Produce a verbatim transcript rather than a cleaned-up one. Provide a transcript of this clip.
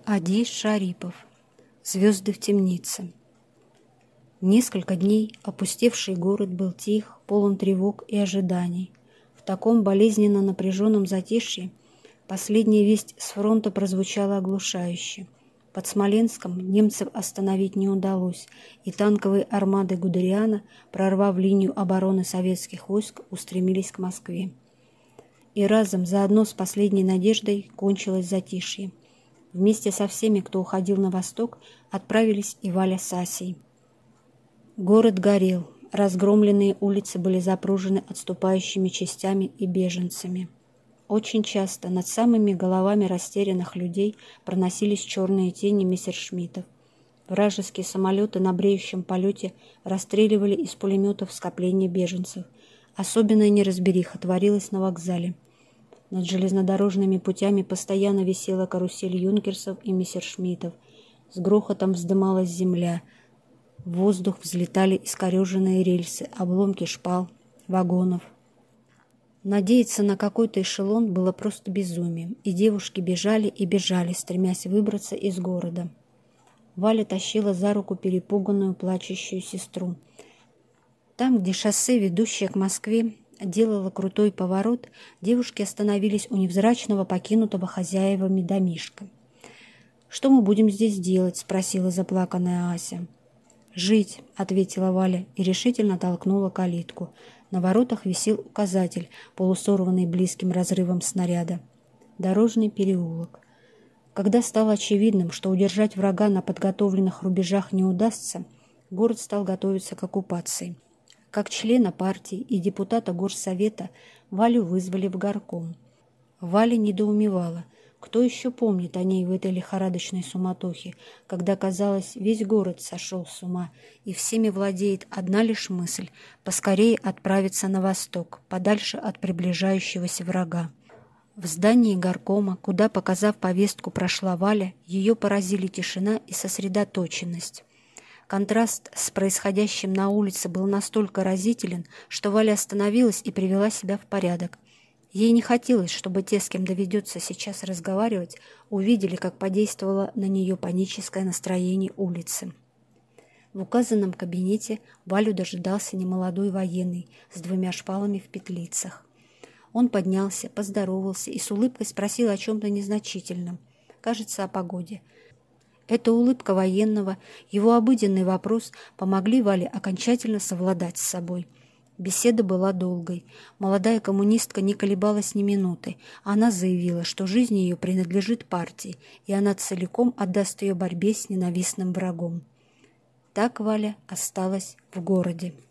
Ади Шарипов. Звезды в темнице. Несколько дней опустевший город был тих, полон тревог и ожиданий. В таком болезненно напряженном затишье последняя весть с фронта прозвучала оглушающе. Под Смоленском немцев остановить не удалось, и танковые армады Гудериана, прорвав линию обороны советских войск, устремились к Москве. И разом, заодно с последней надеждой, кончилось затишье. Вместе со всеми, кто уходил на восток, отправились и Валя с Асей. Город горел, разгромленные улицы были запружены отступающими частями и беженцами. Очень часто над самыми головами растерянных людей проносились черные тени мессершмиттов. Вражеские самолеты на бреющем полете расстреливали из пулеметов скопления беженцев. Особенная неразбериха творилась на вокзале. Над железнодорожными путями постоянно висела карусель юнкерсов и мессершмиттов. С грохотом вздымалась земля. В воздух взлетали искореженные рельсы, обломки шпал, вагонов. Надеяться на какой-то эшелон было просто безумием, и девушки бежали и бежали, стремясь выбраться из города. Валя тащила за руку перепуганную, плачущую сестру. Там, где шоссе, ведущее к Москве, делала крутой поворот, девушки остановились у невзрачного, покинутого хозяевами домишка. «Что мы будем здесь делать?» — спросила заплаканная Ася. «Жить», — ответила Валя и решительно толкнула калитку. На воротах висел указатель, полусорванный близким разрывом снаряда. Дорожный переулок. Когда стало очевидным, что удержать врага на подготовленных рубежах не удастся, город стал готовиться к оккупации. Как члена партии и депутата горсовета Валю вызвали в горком. Валя недоумевала, кто еще помнит о ней в этой лихорадочной суматохе, когда, казалось, весь город сошел с ума, и всеми владеет одна лишь мысль — поскорее отправиться на восток, подальше от приближающегося врага. В здании горкома, куда, показав повестку, прошла Валя, ее поразили тишина и сосредоточенность. Контраст с происходящим на улице был настолько разителен, что Валя остановилась и привела себя в порядок. Ей не хотелось, чтобы те, с кем доведется сейчас разговаривать, увидели, как подействовало на нее паническое настроение улицы. В указанном кабинете Валю дожидался немолодой военный с двумя шпалами в петлицах. Он поднялся, поздоровался и с улыбкой спросил о чем-то незначительном, кажется, о погоде. Эта улыбка военного, его обыденный вопрос помогли Вале окончательно совладать с собой. Беседа была долгой. Молодая коммунистка не колебалась ни минуты. Она заявила, что жизнь ее принадлежит партии, и она целиком отдаст ее борьбе с ненавистным врагом. Так Валя осталась в городе.